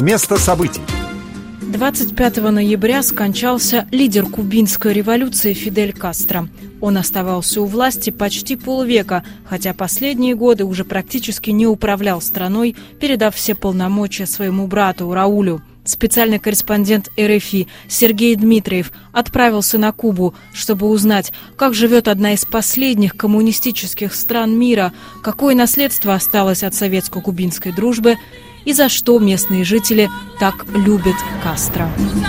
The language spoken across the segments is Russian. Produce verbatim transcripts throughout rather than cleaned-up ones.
места событий. двадцать пятого ноября скончался лидер кубинской революции Фидель Кастро. Он оставался у власти почти полвека, хотя последние годы уже практически не управлял страной, передав все полномочия своему брату Раулю. Специальный корреспондент эр эф и Сергей Дмитриев отправился на Кубу, чтобы узнать, как живет одна из последних коммунистических стран мира, какое наследство осталось от советско-кубинской дружбы и за что местные жители так любят Кастро.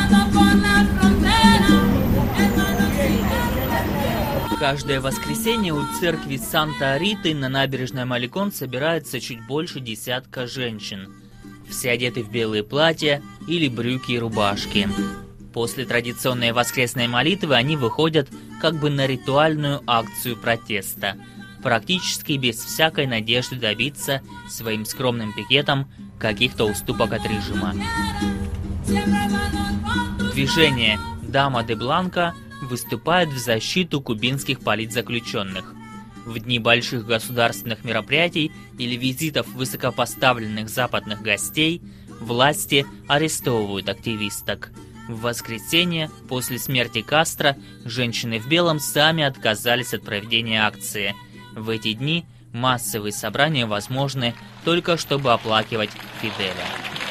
Каждое воскресенье у церкви Санта-Риты на набережной Маликон собирается чуть больше десятка женщин. Все одеты в белые платья или брюки и рубашки. После традиционной воскресной молитвы они выходят как бы на ритуальную акцию протеста, практически без всякой надежды добиться своим скромным пикетом каких-то уступок от режима. Движение «Дама де Бланко» выступает в защиту кубинских политзаключенных. В дни больших государственных мероприятий или визитов высокопоставленных западных гостей власти арестовывают активисток. В воскресенье, после смерти Кастро, женщины в белом сами отказались от проведения акции. В эти дни массовые собрания возможны только чтобы оплакивать Фиделя.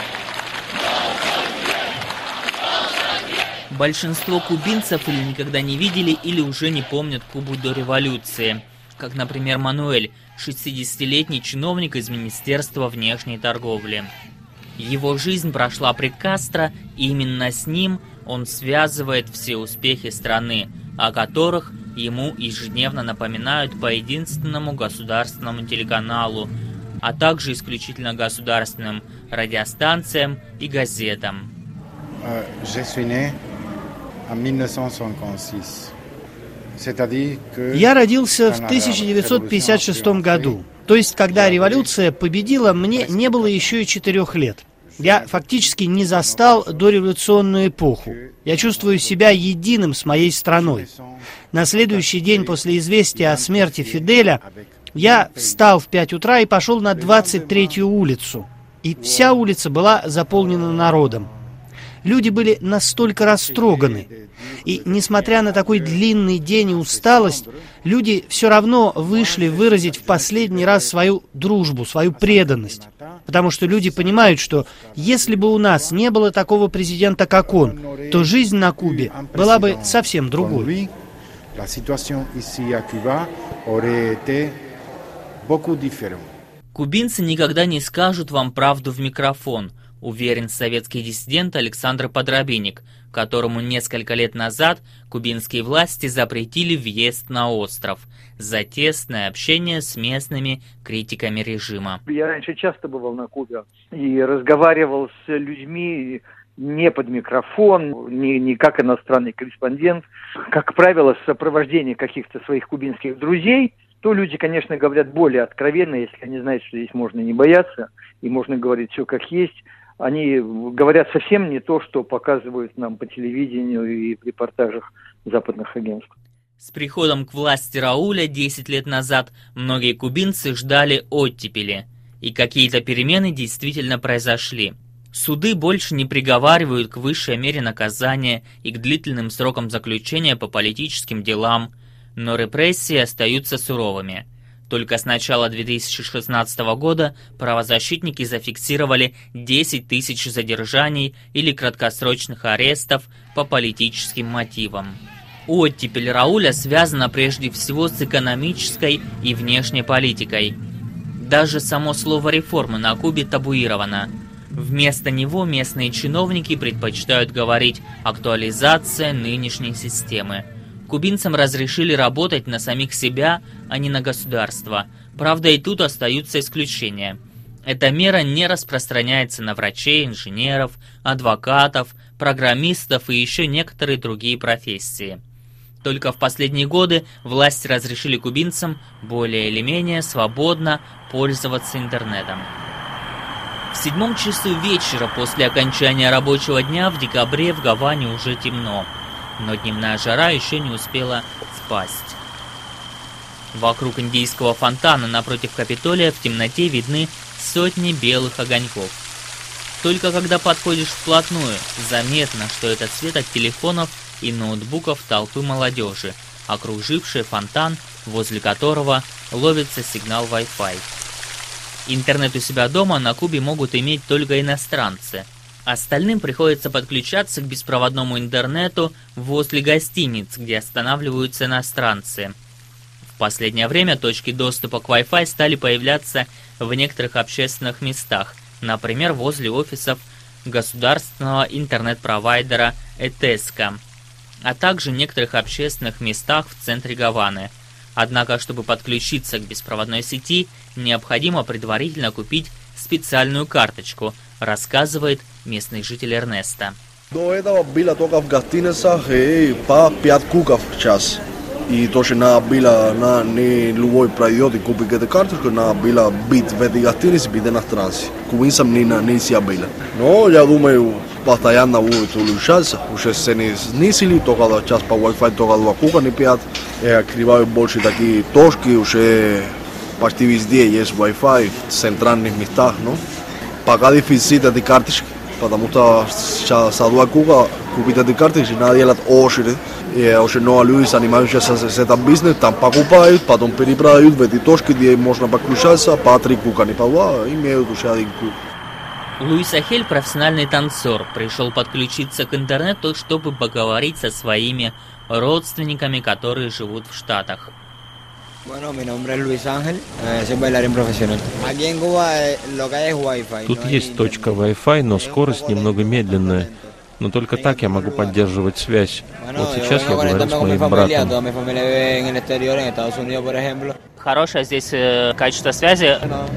Большинство кубинцев или никогда не видели, или уже не помнят Кубу до революции. Как, например, Мануэль, шестидесятилетний чиновник из Министерства внешней торговли. Его жизнь прошла при Кастро, и именно с ним он связывает все успехи страны, о которых ему ежедневно напоминают по единственному государственному телеканалу, а также исключительно государственным радиостанциям и газетам. Я родился в тысяча девятьсот пятьдесят шестом году, то есть когда революция победила, мне не было еще и четырех лет. Я фактически не застал дореволюционную эпоху. Я чувствую себя единым с моей страной. На следующий день после известия о смерти Фиделя я встал в пять утра и пошел на двадцать третью улицу. И вся улица была заполнена народом. Люди были настолько растроганы. И, несмотря на такой длинный день и усталость, люди все равно вышли выразить в последний раз свою дружбу, свою преданность. Потому что люди понимают, что если бы у нас не было такого президента, как он, то жизнь на Кубе была бы совсем другой. Кубинцы никогда не скажут вам правду в микрофон, уверен советский диссидент Александр Подробинник, которому несколько лет назад кубинские власти запретили въезд на остров за тесное общение с местными критиками режима. Я раньше часто бывал на Кубе и разговаривал с людьми не под микрофон, не, не как иностранный корреспондент. Как правило, в сопровождении каких-то своих кубинских друзей, то люди, конечно, говорят более откровенно, если они знают, что здесь можно не бояться и можно говорить все как есть. Они говорят совсем не то, что показывают нам по телевидению и в репортажах западных агентств. С приходом к власти Рауля десять лет назад многие кубинцы ждали оттепели, и какие-то перемены действительно произошли. Суды больше не приговаривают к высшей мере наказания и к длительным срокам заключения по политическим делам, но репрессии остаются суровыми. Только с начала две тысячи шестнадцатого года правозащитники зафиксировали десять тысяч задержаний или краткосрочных арестов по политическим мотивам. Оттепель Рауля связана прежде всего с экономической и внешней политикой. Даже само слово «реформы» на Кубе табуировано. Вместо него местные чиновники предпочитают говорить «актуализация нынешней системы». Кубинцам разрешили работать на самих себя, а не на государство. Правда, и тут остаются исключения. Эта мера не распространяется на врачей, инженеров, адвокатов, программистов и еще некоторые другие профессии. Только в последние годы власти разрешили кубинцам более или менее свободно пользоваться интернетом. В седьмом часу вечера после окончания рабочего дня в декабре в Гаване уже темно. Но дневная жара еще не успела спасть. Вокруг индийского фонтана напротив Капитолия в темноте видны сотни белых огоньков. Только когда подходишь вплотную, заметно, что это свет от телефонов и ноутбуков толпы молодежи, окружившей фонтан, возле которого ловится сигнал Wi-Fi. Интернет у себя дома на Кубе могут иметь только иностранцы. Остальным приходится подключаться к беспроводному интернету возле гостиниц, где останавливаются иностранцы. В последнее время точки доступа к Wi-Fi стали появляться в некоторых общественных местах, например, возле офисов государственного интернет-провайдера Этеска, а также в некоторых общественных местах в центре Гаваны. Однако, чтобы подключиться к беспроводной сети, необходимо предварительно купить специальную карточку, рассказывает местный житель Эрнесто. До этого было только в гостиницах по пять куков в час. И тоже надо было на не любой пройдет и купить эту карточку, надо было быть в этой гостинице, быть иностранцем. Кубинцам не нельзя было. Но я думаю, постоянно будет улучшаться. Уже цены снизили, только час по Wi-Fi, только два кука, не пять. Открывают больше такие точки, уже почти везде есть Wi-Fi, в центральных местах. Но пока дефицит этой карточки, потому что сейчас за два кука купить эти карточки, надо делать очередь. И уже много людей занимаются этим бизнесом, там покупают, потом перепродают в эти точки, где можно подключаться, по три кука, не по два, имеют уже один кук. Луис Ахель, профессиональный танцор, пришел подключиться к интернету, чтобы поговорить со своими родственниками, которые живут в Штатах. Тут есть точка Wi-Fi, но скорость немного медленная. Но только так я могу поддерживать связь. Вот сейчас я говорю с моим братом. Хорошее здесь э, качество связи?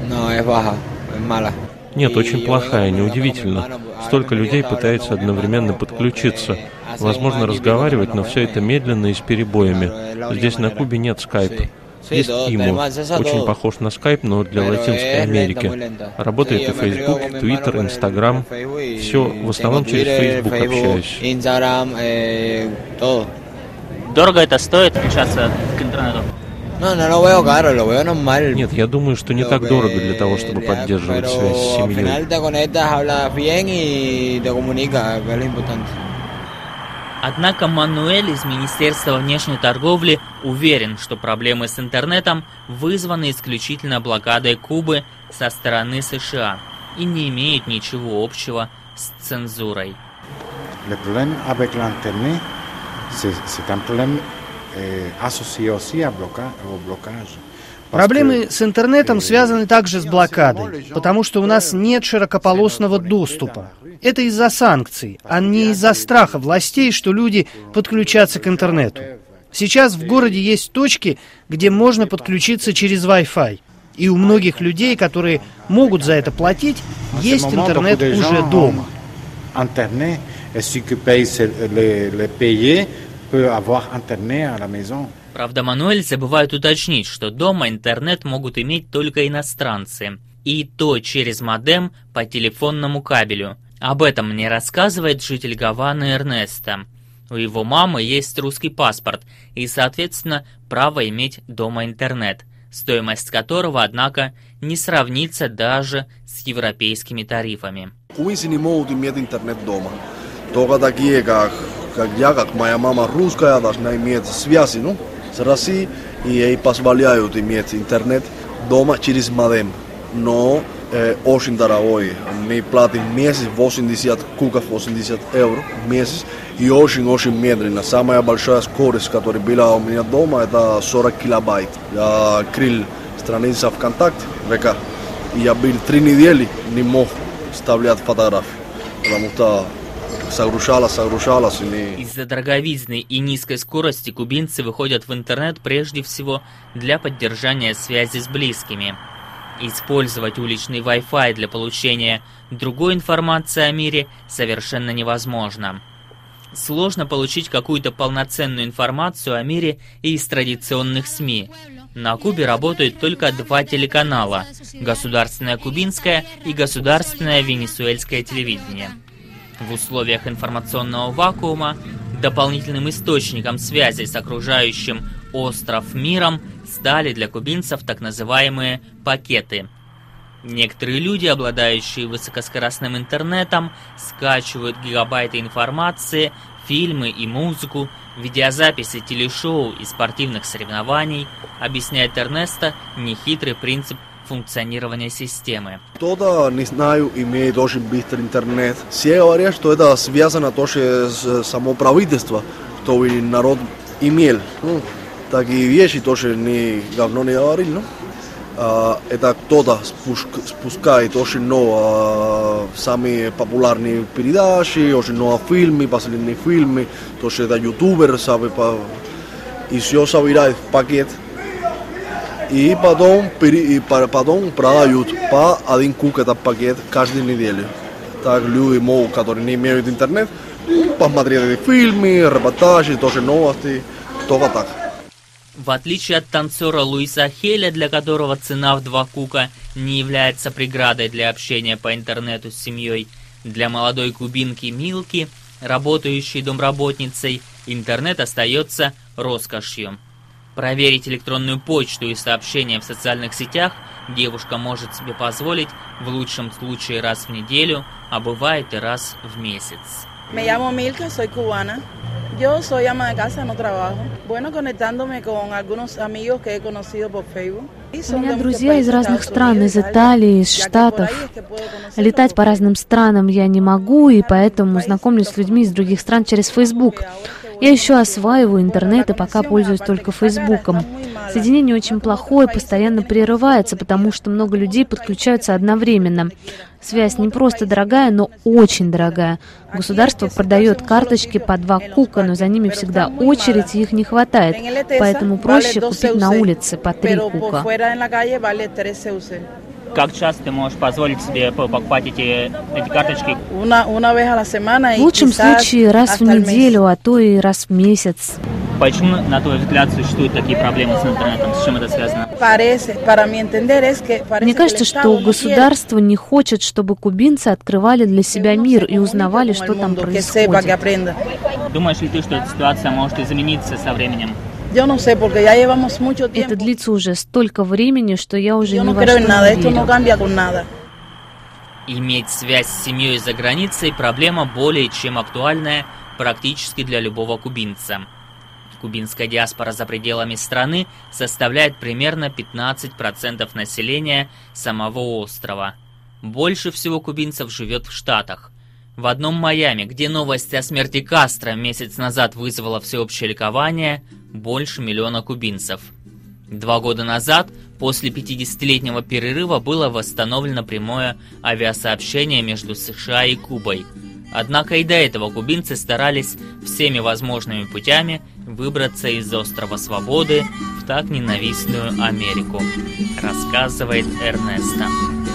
Нет, очень плохая, неудивительно. Столько людей пытается одновременно подключиться. Возможно разговаривать, но все это медленно и с перебоями. Здесь на Кубе нет скайпа. Есть Имо, очень похож на скайп, но для Латинской Америки. Работает и Facebook, Twitter, Instagram. Все, в основном через Facebook общаюсь. Дорого это стоит подключаться к интернету? Нет, я думаю, что не так дорого для того, чтобы поддерживать связь с семьей. Однако Мануэль из Министерства внешней торговли уверен, что проблемы с интернетом вызваны исключительно блокадой Кубы со стороны США и не имеют ничего общего с цензурой. Проблемы с интернетом связаны также с блокадой, потому что у нас нет широкополосного доступа. Это из-за санкций, а не из-за страха властей, что люди подключатся к интернету. Сейчас в городе есть точки, где можно подключиться через Wi-Fi. И у многих людей, которые могут за это платить, есть интернет уже дома. Правда, Мануэль забывает уточнить, что дома интернет могут иметь только иностранцы. И то через модем по телефонному кабелю. Об этом мне рассказывает житель Гаваны Эрнесто. У его мамы есть русский паспорт и, соответственно, право иметь дома интернет, стоимость которого, однако, не сравнится даже с европейскими тарифами. Кубинцы не могут иметь интернет дома. Только такие, как, как я, как моя мама русская, должна иметь связи, ну, с Россией, и ей позволяют иметь интернет дома через модем. Но э, очень дорогой. Мы платим месяц восемьдесят куков, восемьдесят евро в месяц. И очень-очень медленно. Самая большая скорость, которая была у меня дома, это сорок килобайт. Я открыл страницу ВКонтакте, ВК. И я был три недели, не мог вставлять фотографии. Потому что загружалось, загружалось. Не... Из-за дороговизны и низкой скорости кубинцы выходят в интернет прежде всего для поддержания связи с близкими. Использовать уличный Wi-Fi для получения другой информации о мире совершенно невозможно. Сложно получить какую-то полноценную информацию о мире и из традиционных СМИ. На Кубе работают только два телеканала – государственное кубинское и государственное венесуэльское телевидение. В условиях информационного вакуума дополнительным источником связи с окружающим остров миром стали для кубинцев так называемые пакеты. Некоторые люди, обладающие высокоскоростным интернетом, скачивают гигабайты информации, фильмы и музыку, видеозаписи телешоу и спортивных соревнований, объясняет Эрнесто нехитрый принцип функционирования системы. Кто-то, не знаю, имеет очень быстрый интернет. Все говорят, что это связано тоже с само правительство, что народ имел. Ну, такие вещи тоже не говно не говорил, ну. Uh, это кто-то спускает очень много uh, самые популярные передачи, очень много фильмов, последние фильмы, то что это ютубер, sabe, по... и все собирает в пакет. И потом, и потом продают по один кук этот пакет каждую неделю. Так люди могут, которые не имеют интернет, посмотреть эти фильмы, репортажи, тоже новости, только так. В отличие от танцора Луиса Хеля, для которого цена в два кука не является преградой для общения по интернету с семьей, для молодой кубинки Милки, работающей домработницей, интернет остается роскошью. Проверить электронную почту и сообщения в социальных сетях девушка может себе позволить в лучшем случае раз в неделю, а бывает и раз в месяц. Me llamo Milka, soy cubana. Yo soy ama de casa, no trabajo. Bueno, conectándome con algunos amigos que he conocido por Facebook. У меня друзья из разных стран, из Италии, из Штатов. Летать по разным странам я не могу, и поэтому знакомлюсь с людьми из других стран через Facebook. Я еще осваиваю интернет и пока пользуюсь только Фейсбуком. Соединение очень плохое, постоянно прерывается, потому что много людей подключаются одновременно. Связь не просто дорогая, но очень дорогая. Государство продает карточки по два кука, но за ними всегда очередь, и их не хватает. Поэтому проще купить на улице по три кука. Как часто ты можешь позволить себе покупать эти, эти карточки? В лучшем случае раз в неделю, а то и раз в месяц. Почему, на твой взгляд, существуют такие проблемы с интернетом? С чем это связано? Мне кажется, что государство не хочет, чтобы кубинцы открывали для себя мир и узнавали, что там происходит. Думаешь ли ты, что эта ситуация может измениться со временем? Это длится уже столько времени, что я уже ни во что не верю. Иметь связь с семьей за границей – проблема более чем актуальная практически для любого кубинца. Кубинская диаспора за пределами страны составляет примерно пятнадцать процентов населения самого острова. Больше всего кубинцев живет в Штатах. В одном Майами, где новость о смерти Кастро месяц назад вызвала всеобщее ликование, больше миллиона кубинцев. Два года назад, после пятидесятилетнего перерыва, было восстановлено прямое авиасообщение между США и Кубой. Однако и до этого кубинцы старались всеми возможными путями выбраться из острова Свободы в так ненавистную Америку, рассказывает Эрнесто.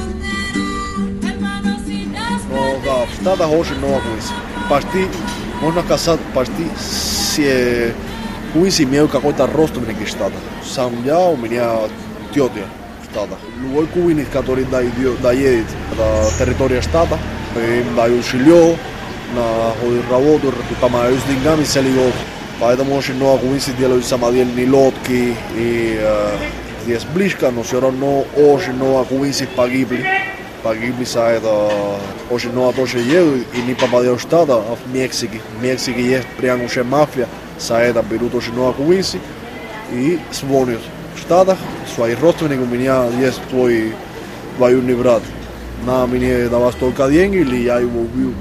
Но да, в Штатах очень много кубинцев. Почти, можно сказать, почти все кубинцы имеют какой-то родственник в Штатах. Сам я, у меня тетя в Штатах. Любой кубинец, который доедет до территории Штата, им дают жилье, находят работу, помогают с деньгами целый год. Поэтому очень много кубинцев делают самодельные лодки, и э, здесь близко, но все равно очень много кубинцев погибли. Погибли за это, очень много тоже едут и не попадают в Штаты, а в Мексике. В Мексике есть прям уже мафия, за это берут очень много кубинцев и звонят в Штатах. Свои родственники, у меня есть твой двоюродный брат. На мне давай столько денег, или я его убью.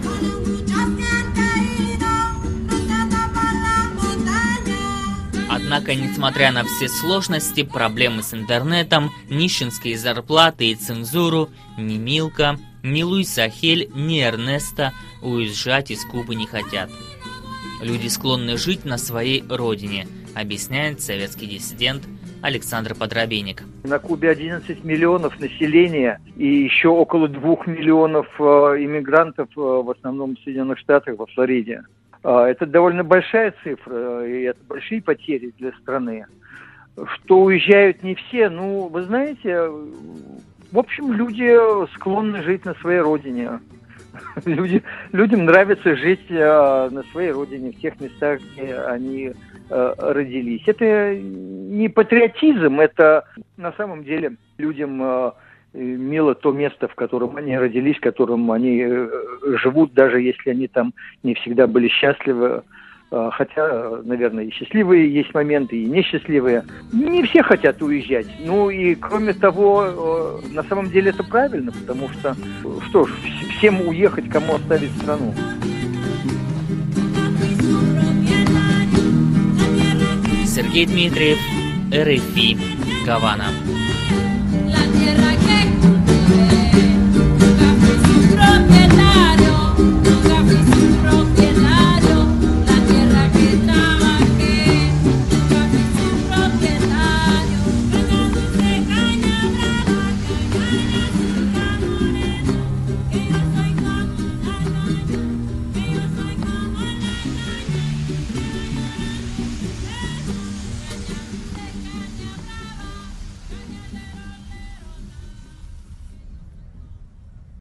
Однако, несмотря на все сложности, проблемы с интернетом, нищенские зарплаты и цензуру, ни Милка, ни Луис Хель, ни Эрнесто уезжать из Кубы не хотят. Люди склонны жить на своей родине, объясняет советский диссидент Александр Подробейник. На Кубе одиннадцать миллионов населения и еще около двух миллионов иммигрантов, в основном в Соединенных Штатах, во Флориде. Это довольно большая цифра, и это большие потери для страны. Что уезжают не все, ну, вы знаете, в общем, люди склонны жить на своей родине. Люди, людям нравится жить на своей родине, в тех местах, где они родились. Это не патриотизм, это на самом деле людям мило то место, в котором они родились, в котором они живут, даже если они там не всегда были счастливы. Хотя, наверное, и счастливые есть моменты, и несчастливые. Не все хотят уезжать. Ну и, кроме того, на самом деле это правильно, потому что, что ж, всем уехать, кому оставить страну. Сергей Дмитриев, эр эф и, Гавана.